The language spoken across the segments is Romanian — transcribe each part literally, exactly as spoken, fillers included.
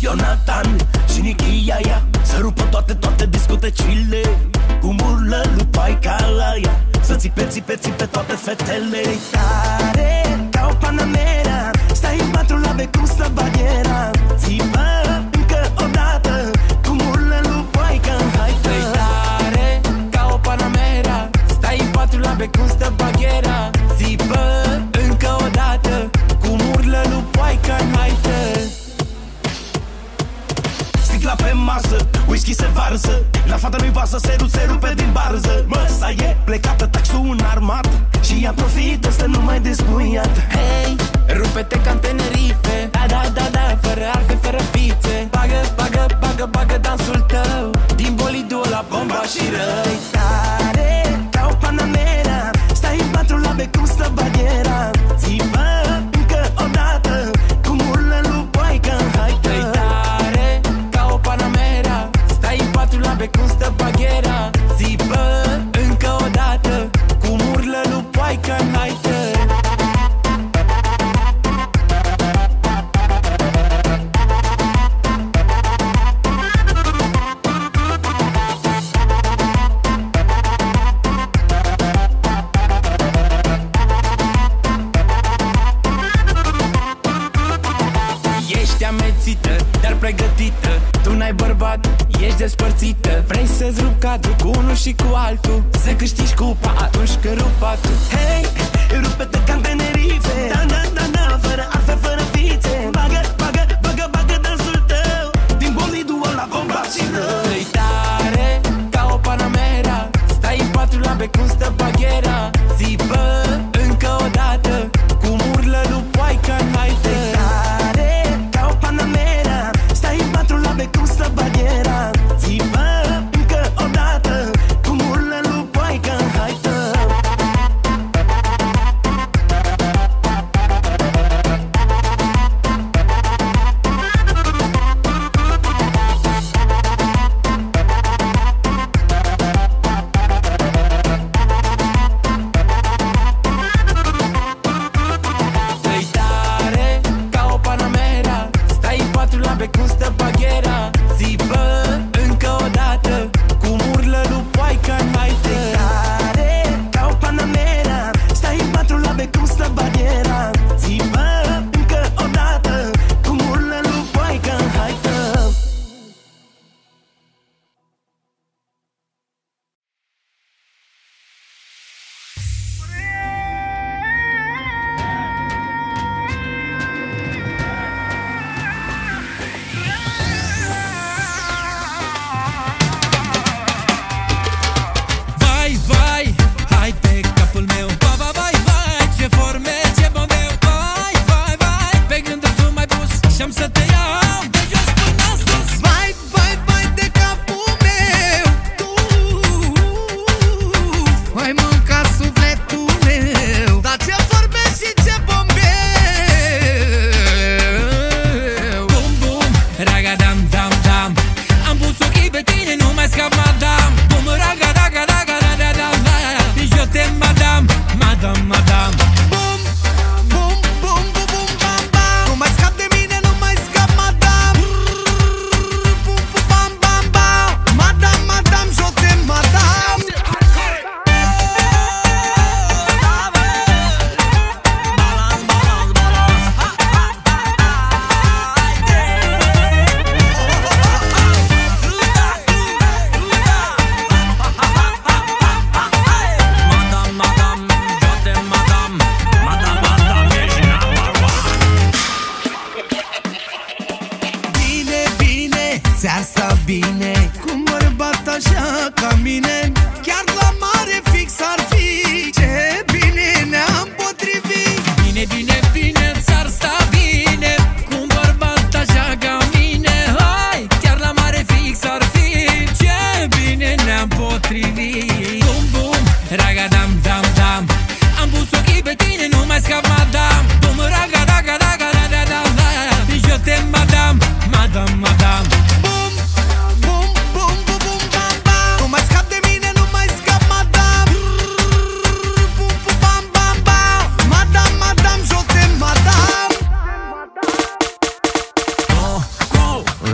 Ionatan și Nichia ea să rupă toate, toate discotecile, cum urlă lui paica aia, să țipe, țipe, țipe toate fetele. Tare ca o Panamera, stai în patru labe cum stă bariera, țipă încă o dată, cum urlă lui paica aia. Tare ca o Panamera, stai în patru labe cum stă bariera, țipă încă o dată, cum urlă lui paica aia. Sticla pe masă, whisky se varsă, la fata nu-i pasă, se rup, se rupe din barză. Măsa e plecată, taxul în armat și ea profită, stă numai despuiată. Hei, rupe-te ca în Tenerife, da, da, da, da, fără arfe, fără fițe. Bagă, bagă, bagă, bagă dansul tău, din bolidul la bomba și răi. Tare ca o Panamera, stai în patru labe cum stă bariera, țipă încă o dată, cum urlă lui paica hai tău. Labe cum stă baghera, țipă încă o dată, cum urlă lui paica în haită. Ești amețită, dar pregătită, tu n-ai bărbat, ești despărțită. Vrei să-ți rup cadru cu unul și cu altul, să câștigi cupa atunci când rup patul. Hei, rupe-te ca în Tenerife, da, da, da, da, fără arfe, fără fițe. Bagă, bagă, bagă, bagă dansul tău, din bolidul ăla bomba și rău. Îi tare ca o Panamera, stai în patru labe cum stă baghera, țipă încă o dată, cum urlă lui paica în haită. Cum stă bariera, țipă încă o dată, cum urlă lui paica hai tău. Îi tare ca o Panamera, stai în patru labe cum stă baghera, țipă încă o dată, cum urlă lui paica în haită. Tare ca o Panamera, stai în patru labe cum stă bariera, țipă încă o dată, cum urlă lui paica hai tău.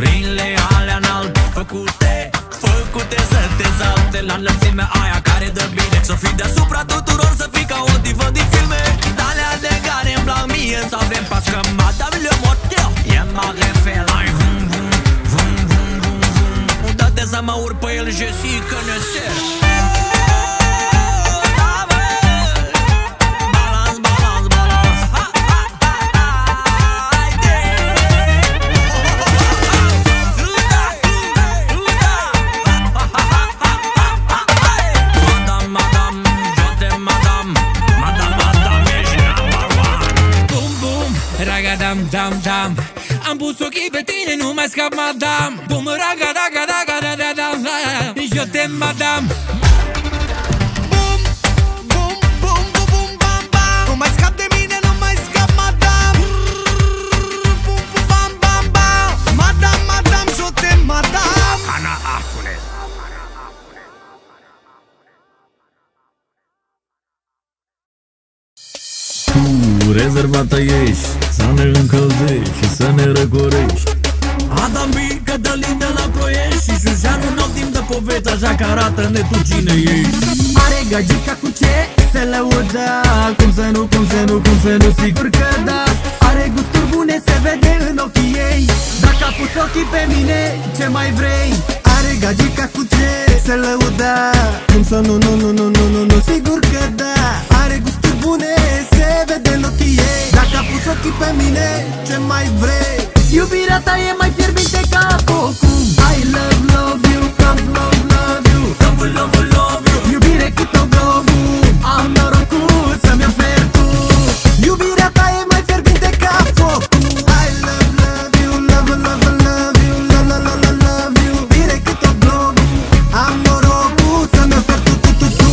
Pădurile alea înalt făcute, făcute să te zalte la înălțimea aia care dă bine. Să fii deasupra tuturor, să fii ca o divă din filme. Alea de care îmi plac mie, să avem pas că Madame Le Motel e mare fel. Ai vum vum, vum vum vum vum. Dă-te să mă urc pe el, je suis connaisseur. Dam, dam, dam. Am pus ochii pe tine, nu mai scap, madame. Bum, raga, daga, daga, da, da, da, da. Je t'aime, madame. Bum, bum, bum, bum, bum, bam, bam. Nu mai scap de mine, nu mai scap, madame. Bum, bum, bam, bam, bam. Madame, madame, je t'aime, madame. Ana Ahune. Tu rezervată ești, să ne încălzești și să ne răcorești. Adam B, Cătălin de la Ploiești și Șușanu n-au timp de poveți, așa că arată-ne tu cine ești. Are gagica cu ce se lăuda, cum să nu, cum să nu, cum să nu, sigur că da. Are gusturi bune, se vede în ochii ei. Dacă a pus ochii pe mine, ce mai vrei? Are gagica cu ce se lăuda, cum să nu, nu, nu, nu, nu, nu, nu, sigur că da. Are gusturi bune, se vede în ochii ei. Dacă a pus ochii pe mine, ce mai vrei? Iubirea ta e mai fierbinte ca focul. I love, love you, love, love, love you. Love, love, love you. Iubire cât o globu, am norocul să-mi oferi tu. Iubirea ta e mai fierbinte ca focul. I love, love you, love, love, love you. Love, love, love, love you. Iubire cât o globu, am norocul să-mi oferi tu, tu, tu, tu.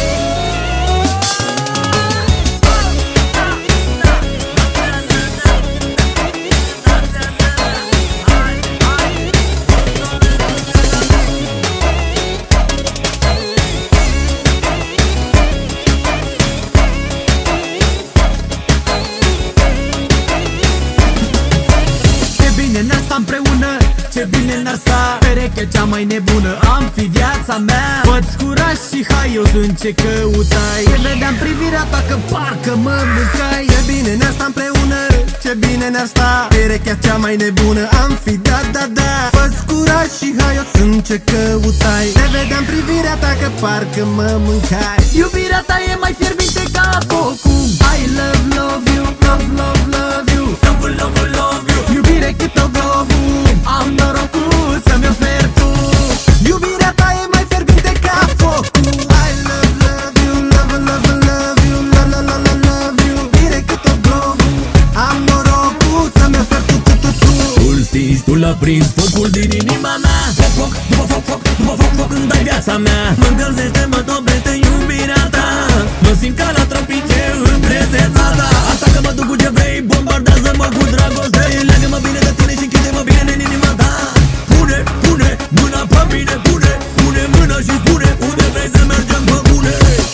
Împreună, ce bine n-ar sta perechea cea mai nebună, am fi viața mea. Fă-ți curaj și hai, eu sunt ce căutai. Te vedeam privirea ta că parcă mă mâncai. Ce bine ne-ar sta împreună, ce bine ne-ar sta perechea cea mai nebună, am fi da, da, da. Fă-ți curaj și hai, eu sunt ce căutai. Te vedeam privirea ta că parcă mă mâncai. Iubirea ta e mai fierbinte ca focul. I love, love you, love, love, love you. Love, love, love you. Iubire cât o globu, am norocul să-mi oferi tu. Iubirea ta e mai fierbinte ca focul. I love, love you, love, love, love you. Love, love, love, love you. Iubire cât o globu, am norocul să-mi oferi tu, tu, tu, tu. Tu-l stingi, tu l-a prins focul din inima mea. Foc, foc, după foc, foc, după foc, foc, îmi dai viața mea. Mă încălzește, mă toplește iubirea ta. Mă simt ca la tropice în prezența ta. Asta că mă duc cu ce vrei, bombardează-mă cu dragoste. Leagă-mă bine de tine și închide-mă bine în inima ta. Pune, pune mâna pe mine, pune, pune mâna și spune unde vrei să mergem pe bune.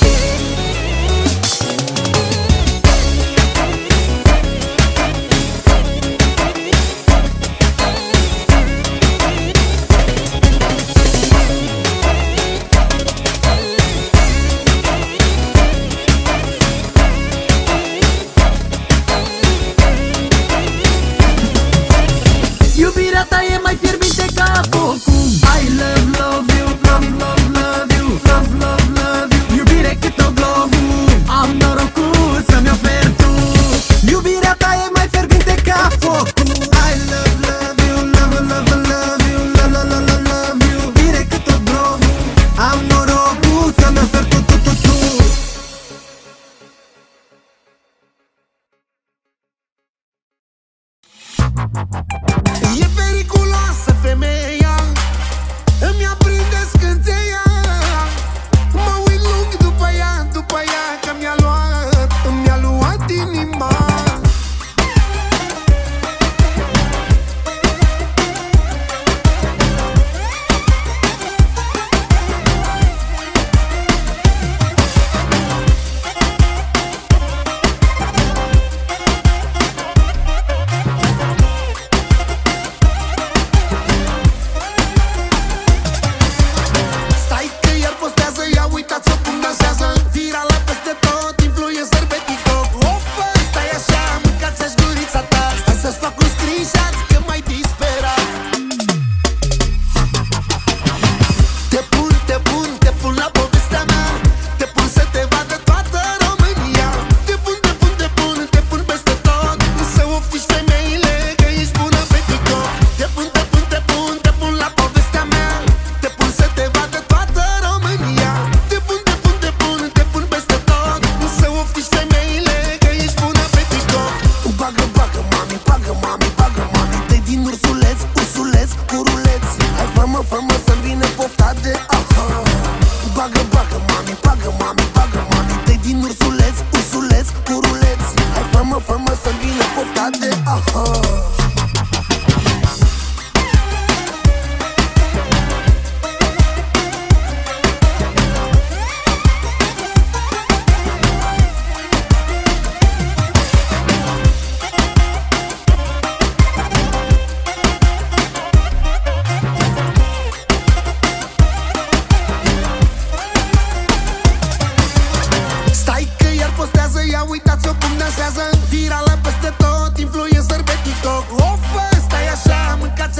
Iubirea ta e mai fierbinte ca focul. I love, love you, love, love, love you. Love, love, love you. Iubire cât o globu, am norocul să-mi oferi tu. Iubirea ta e mai fierbinte ca focul. I love, love you, love, love, love you. Love, love, love, love you. Iubire cât o globu, am norocul să-mi oferi tu, tu, tu, tu. E periculoasă femeia, îmi aprinde scânteia. Mă uit lung după ea, după ea, că mi-a luat, mi-a luat inima.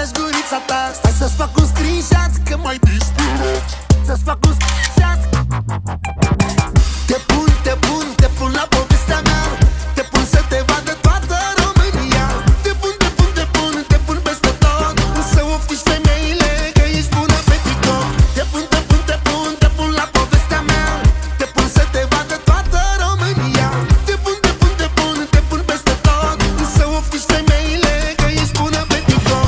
găsești gurița ta. Stai să-ți fac un screenshot, că mai dispărut. Să-ți fac un screenshot. Te pun, te pun, te pun la povestea mea. Te pun să te vadă toată România. Te pun, te pun, te pun, te pun peste tot. Să oftici femeile că ești bună pe TikTok. Te pun, te pun, te pun, te pun la povestea mea. Te pun să te vadă toată România. Te pun, te pun, te pun, te pun peste tot. Să oftici femeile că ești bună pe TikTok.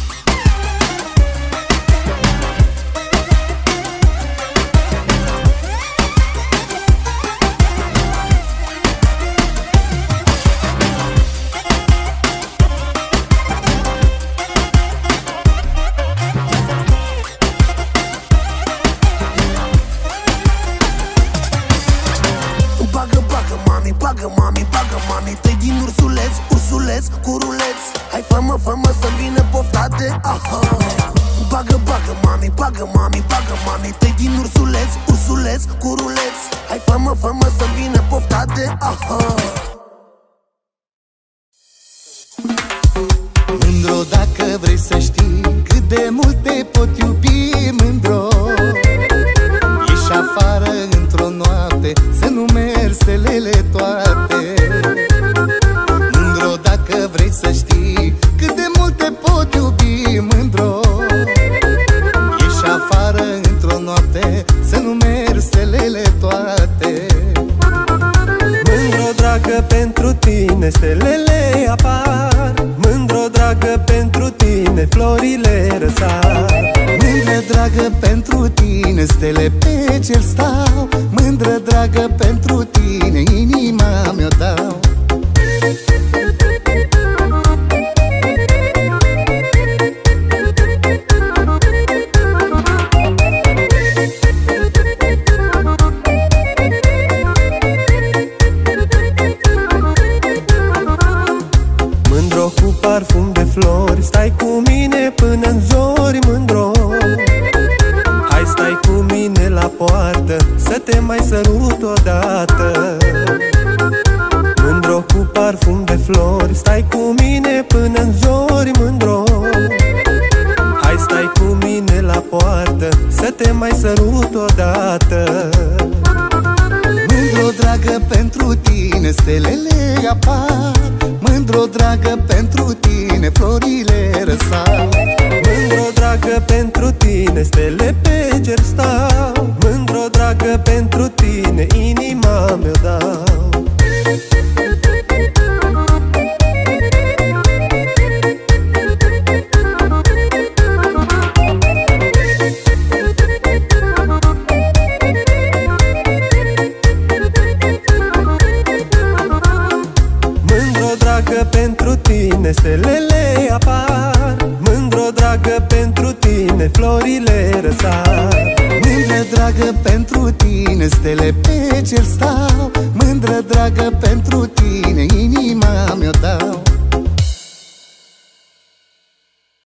Bagă, bagă, mami, bagă, mami, bagă, mami. Tăi din ursuleț, ursuleț, cu ruleț. Hai, fă-mă, fă-mă să-mi vină poftate, aha. Bagă, bagă, mami, bagă, mami, bagă, mami. Tăi din ursuleț, ursuleț, cu ruleț. Hai, fă-mă, fă-mă să-mi vină poftate, aha. Mândro, dacă vrei să știi cât de mult te pot iubi, mândro, ieși afară într-o noapte să numeri stelele toate. Mândro, dacă vrei să știi cât de mult te pot iubi, mândro, ieși afară într-o noapte să numeri stelele toate. Mândro, dragă, pentru tine stelele apar. Mândro, dragă, pentru tine florile răsar. Mândră, dragă, pentru tine stele pe cer stau. Mândră, dragă, pentru tine inima mi-o dau. Mândro, cu parfum de flori, stai cu mine până-n zori, mândro. Hai, stai cu mine la poartă, să te mai sărut odată. Mândro, cu parfum de flori, stai cu mine până-n zori, mândro. Hai, stai cu mine la poartă, să te mai sărut odată. Mândro, dragă, pentru tine stelele apar. Mândro, dragă, pentru tine florile răsar. Mândro, dragă, pentru tine stele pe cer stau. Mândro, dragă, pentru tine inima mi-o dau. Mândro, dragă, pentru tine stelele apar. Mândro, dragă, pentru tine florile răsar. Mândră, dragă, pentru tine stele pe cer stau. Mândră, dragă, pentru tine inima mi-o dau.